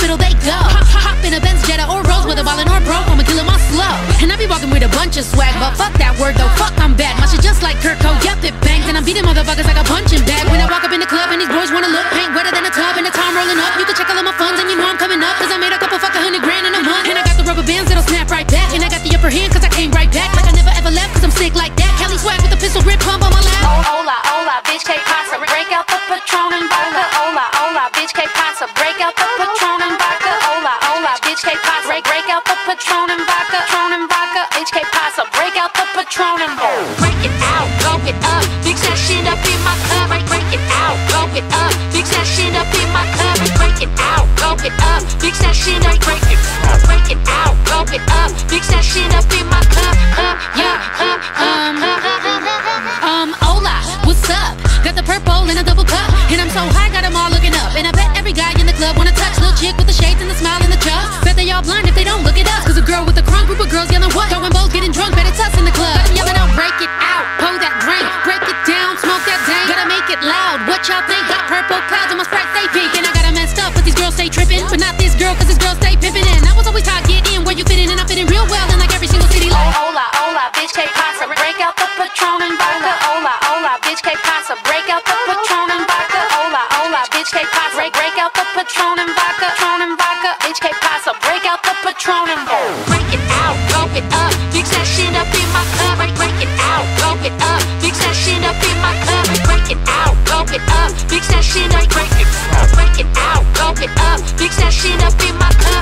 hospital they go. Hop in a Benz Jetta or Rose with a ballin' or broke, I'ma kill 'em all slow. And I be walking with a bunch of swag, but fuck that word though, fuck I'm bad. My shit just like Kurt Cole, yup it bangs. And I'm beating motherfuckers like a punching bag. When I walk up in the club and these boys wanna look paint wetter than a tub and the time rolling up. You can check all of my funds and you know I'm coming up, cause I made a couple fucking $100,000 in a month. And I got the rubber bands that'll snap right back. And I got the upper hand cause I came right back. Like I never ever left cause I'm sick like that. Kelly swag with the pistol grip pump on my lap. Hola, hola, bitch, que pasa? Break out the Patron and vodka. Hola, hola, bitch, que pasa? Break out the Patron and vodka. Hola, hola, bitch, que pasa? Break out the Patron and vodka. Patron and vodka, bitch, que pasa? Break out the Patron and vodka. Break it out, blow it up, mix that shit up in my cup. Break it out, blow it up, mix that shit up in my cup. Break it out, blow it up, mix that shit up. Break it out, blow it up, mix that shit up in my cup. Hola, what's up? Got the purple in a double cup, and I'm so high, got 'em all looking up. And I bet every guy in the club wanna touch little chick with the shades and the smile and the chuck. Bet they all blind if they don't look at us, cause a girl with a crunk group of girls yelling what? Throwing bowls, getting drunk, bet it's us in the club. Got 'em yelling out, break it out, pour that drink, break it down, smoke that dank. Gotta make it loud, what y'all think? Got purple clouds on my Sprite, stay pink. And I got 'em messed up, but these girls stay tripping. But not this girl, cause this girl stay pimping. And I was always taught, get in where you fit in, and I'm fitting real well in like every single city like. Hola, hola, bitch, que pasa? Break out the Patron and vodka. Hola, hola, bitch, que pasa? Break out the Patron and vodka. Hola, hola, bitch, que pasa? Break out the Patron and vodka. Patron and vodka, bitch, que pasa? Break out the Patron and vodka. Break it out, blow it up, mix that shit up in my cup. Break it out, blow it up, mix that shit up in my cup. Break it out, blow it up, mix that shit up. Break it out, blow it up, mix that shit up in my cup.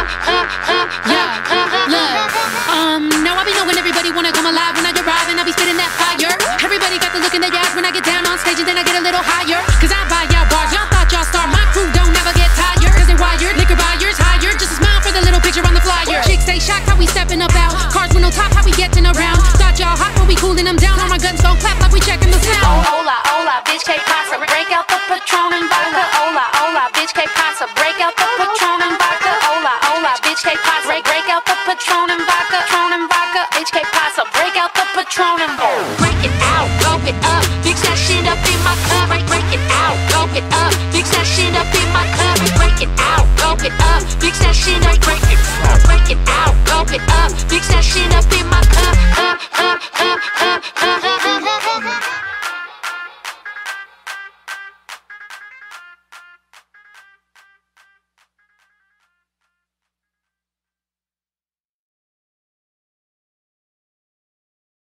Now I be knowing everybody wanna come alive when I arrive and I be spitting that fire. Everybody got the look in their eyes when I get down on stage and then I get a little higher. Cause I buy y'all bars, y'all thought y'all star. My crew don't never get tired. Cause they wired, liquor buyers hired. Just a smile for the little picture on the flyer. Chicks stay shocked how we stepping up out. Cars with no top, how we getting around. Thought y'all hot when we cooling them down. All my guns gon' clap like we checking the sound. Hola, hola, bitch, que pasa? Break out the Patron and vodka. Hola, hola, bitch, que pasa? Break out the Patron and vodka. Hola, hola, bitch, que pasa? Break out the Patron and vodka. Patron and vodka, bitch, que pasa? Break out the Patron and vodka. Break it out, blow it up, mix that shit up.